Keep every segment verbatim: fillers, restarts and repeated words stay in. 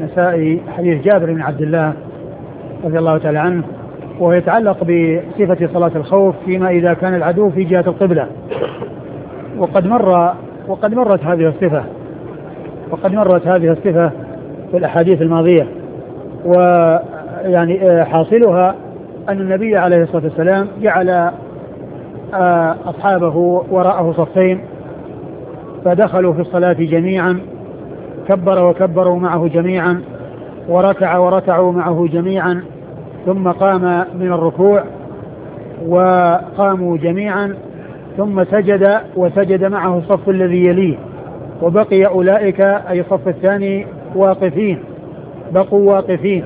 النسائي حديث جابر بن عبد الله رضي الله تعالى عنه، وهو يتعلق بصفة صلاة الخوف فيما إذا كان العدو في جهة القبلة. وقد مر وقد مرت هذه الصفة وقد مرت هذه الصفة في الأحاديث الماضية. ويعني حاصلها أن النبي عليه الصلاة والسلام جعل أصحابه وراءه صفين، فدخلوا في الصلاة جميعا، كبر وكبروا معه جميعا، وركع وركعوا معه جميعا، ثم قام من الركوع وقاموا جميعا، ثم سجد وسجد معه الصف الذي يليه، وبقي أولئك أي الصف الثاني واقفين، بقوا واقفين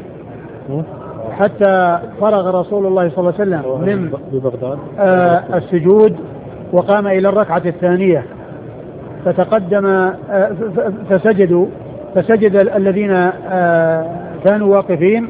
حتى فرغ رسول الله صلى الله عليه وسلم من آه السجود وقام إلى الركعة الثانية، فتقدم آه فسجدوا فسجد الذين آه كانوا واقفين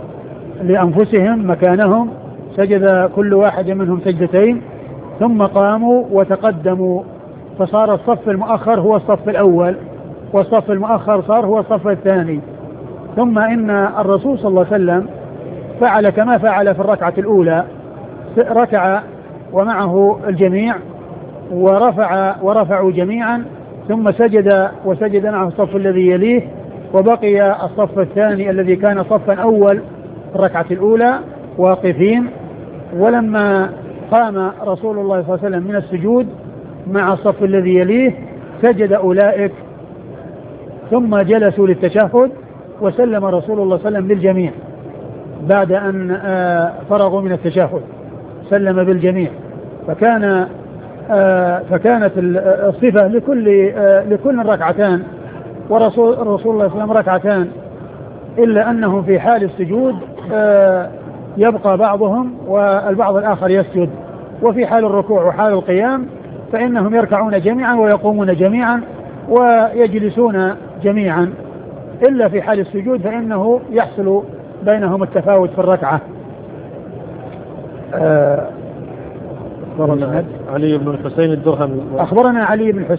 لأنفسهم مكانهم، سجد كل واحد منهم سجدتين، ثم قاموا وتقدموا، فصار الصف المؤخر هو الصف الأول، والصف المؤخر صار هو الصف الثاني. ثم إن الرسول صلى الله عليه وسلم فعل كما فعل في الركعة الأولى، ركع ومعه الجميع ورفع ورفعوا جميعا، ثم سجد وسجد معه الصف الذي يليه، وبقي الصف الثاني الذي كان صفا أول في الركعة الأولى واقفين. ولما قام رسول الله صلى الله عليه وسلم من السجود مع الصف الذي يليه سجد أولئك، ثم جلسوا للتشهد، وسلم رسول الله صلى الله عليه وسلم بالجميع بعد أن فرغوا من التشهد، سلم بالجميع. فكان فكانت الصفة لكل لكل ركعتان، ورسول الله صلى الله عليه وسلم ركعتان، إلا أنه في حال السجود يبقى بعضهم والبعض الآخر يسجد، وفي حال الركوع وحال القيام فإنهم يركعون جميعا ويقومون جميعا ويجلسون جميعا، إلا في حال السجود فإنه يحصل بينهم التفاوت في الركعة. أخبرنا علي بن الحسين الدرهمي أخبرنا علي بن